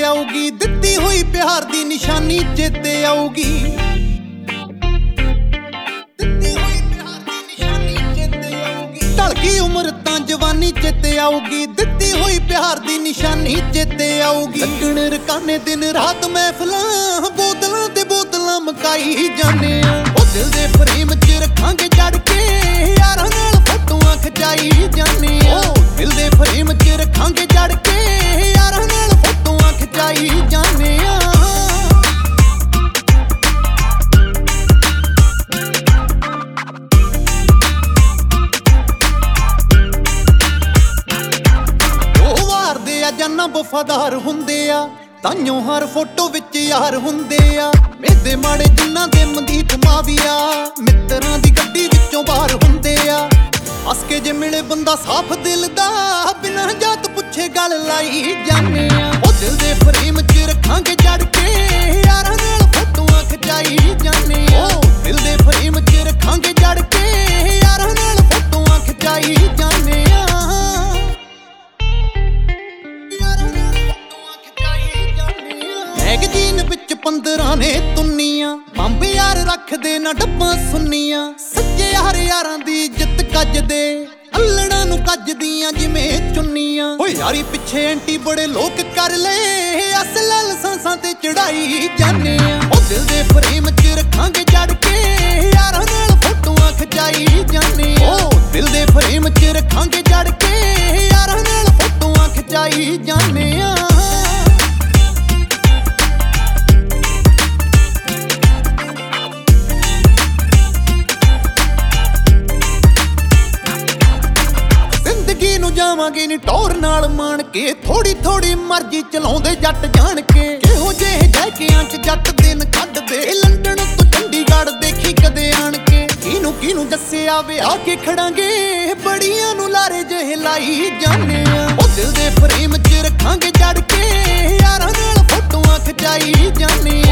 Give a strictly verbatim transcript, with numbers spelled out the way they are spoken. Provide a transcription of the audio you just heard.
ਆਊਗੀ, ਦਿੱਤੀ ਹੋਈ ਪਿਆਰ ਦੀ ਨਿਸ਼ਾਨੀ ਚੇਤੇ ਆਊਗੀ, ਦਿੱਤੀ ਹੋਈ ਪਿਆਰ ਦੀ ਨਿਸ਼ਾਨੀ ਚੇਤੇ ਆਊਗੀ। ਢਲ ਗਈ ਉਮਰ ਤਾਂ ਜਵਾਨੀ ਚੇਤੇ ਆਊਗੀ, ਦਿੱਤੀ ਹੋਈ ਪਿਆਰ ਦੀ ਨਿਸ਼ਾਨੀ ਚੇਤੇ ਆਊਗੀ। ਲੱਗਣ ਰਕਾਨੇ ਦਿਨ ਰਾਤ ਮਹਿਫਲਾਂ, ਬੋਤਲਾਂ ਤੇ ਬੋਤਲਾਂ ਮਕਾਈ ਜਾਂਦੇ ਆ। ਉਹ ਦਿਲ ਦੇ ਫਰੇਮ 'ਚ ਰੱਖਾਂਗੇ ਜੜ ਕੇ, ਯਾਰਾਂ ਨਾਲ ਫੋਟੋਆਂ ਖਿਚਾਈ ਜਾਂਦੇ ਆ। ਉਹ ਦਿਲ ਦੇ ਫਰੇਮ 'ਚ ਰੱਖਾਂਗੇ ਜੜ ਕੇ, ਯਾਰਾਂ ਨਾਲ ਫੋਟੋਆਂ ਖਿਚਾਈ ਜਾਂਦੇ ਆ। ਉਹ ਵਾਰਦੇ ਆ ਜਾਨਾਂ ਵਫਾਦਾਰ ਹੁੰਦੇ ਆ, ਤਾਈਓ ਹਰ ਫੋਟੋ ਵਿੱਚ ਯਾਰ ਹੁੰਦੇ ਆ। ਮੇਦੇ ਮਾੜੇ ਜਿਨ੍ਹਾਂ ਦੇ ਮਨਦੀਪ ਮਾਵੀਆ, ਮਿੱਤਰਾਂ ਦੀ ਗੱਡੀ ਵਿੱਚੋਂ ਬਾਹਰ ਹੁੰਦੇ ਆ। ਹੱਸ ਕੇ ਜੇ ਮਿਲੇ ਬੰਦਾ ਸਾਫ਼ ਦਿਲ ਦਾ, ਬਿਨਾਂ ਜਾਤ ਪੁੱਛੇ ਗੱਲ ਲਾਈ ਜਾਂਦੇ ਆ। ਉਹ ਦਿਲ ਦੇ ਫਰੇਮ 'ਚ ਰੱਖਾਂਗੇ ਜੜ ਕੇ, ਯਾਰਾਂ ਨਾਲ ਫੋਟੋਆਂ ਖਿਚਾਈ ਜਾਂਦੇ ਆ। ਉਹ ਦਿਲ ਦੇ ਫਰੇਮ 'ਚ ਰੱਖਾਂਗੇ ਜੜ ਕੇ, ਯਾਰਾਂ ਨਾਲ ਫੋਟੋਆਂ ਖਿਚਾਈ ਜਾਂਦੇ ਆ। ਮੈਗਜ਼ੀਨ ਵਿੱਚ ਪੰਦਰਾਂ ਨੇ ਤੁੰਨੀਆਂ, ਬੰਬ ਯਾਰ ਰੱਖਦੇ ਨਾ ਡੱਬਾਂ ਸੁੰਨੀਆਂ। ਸੱਚੇ ਯਾਰ ਯਾਰਾਂ ਦੀ ਇੱਜ਼ਤ ਕੱਜਦੇ, ਅਲੜਾਂ ਨੂੰ ਕੱਜਦੀਆਂ ਜਿਵੇਂ ਚੁੰਨੀਆਂ। ਓ ਯਾਰੀ ਪਿੱਛੇ ਐਂਟੀ ਬੜੇ ਲੋਕ ਕਰ ਲਏ, ਅਸਲ ਲਾਇਸੈਂਸਾਂ ਤੇ ਚੜਾਈ ਜਾਂਦੇ ਆ। ਉਹ ਦਿਲ ਦੇ ਫਰੇਮ 'ਚ ਰੱਖਾਂਗੇ ਜੜ ਕੇ, ਯਾਰਾਂ ਨਾਲ ਫੋਟੋਆਂ ਖਿਚਾਈ ਜਾਂਦੇ ਆ। ਉਹ ਦਿਲ ਦੇ ਫਰੇਮ 'ਚ ਰੱਖਾਂਗੇ ਜੜ ਕੇ, ਯਾਰਾਂ ਨਾਲ ਫੋਟੋਆਂ ਖਿਚਾਈ ਜਾਂਦੇ ਆ। ਜਾਵਾਂਗੇ ਨੀ ਟੌਰ ਨਾਲ ਮਾਣ ਕੇ, ਥੋੜੀ ਥੋੜੀ ਮਰਜ਼ੀ ਚਲਾਉਂਦੇ ਜੱਟ ਜਾਣ ਕੇ। ਕਿਹੋ ਜਿਹੇ ਜੈਕਿਆਂ 'ਚ ਜੱਟ ਦਿਨ ਕੱਢਦੇ, ਲੰਡਨ ਤੋਂ ਚੰਡੀਗੜ੍ਹ ਦੇਖੀ ਕਦੇ ਆਣ ਕੇ। ਕਿਹਨੂੰ ਕਿਹਨੂੰ ਦੱਸਿਆ ਵਿਆਹ ਕੇ ਖੜਾਂਗੇ, ਬੜੀਆਂ ਨੂੰ ਲਾਰੇ ਜਿਹੇ ਲਾਈ ਜਾਂਦੇ ਆ। ਉਹ ਦਿਲ ਦੇ ਫਰੇਮ 'ਚ ਰੱਖਾਂਗੇ ਜੜ ਕੇ, ਯਾਰਾਂ ਨਾਲ ਫੋਟੋਆਂ ਖਿਚਾਈ ਜਾਂਦੇ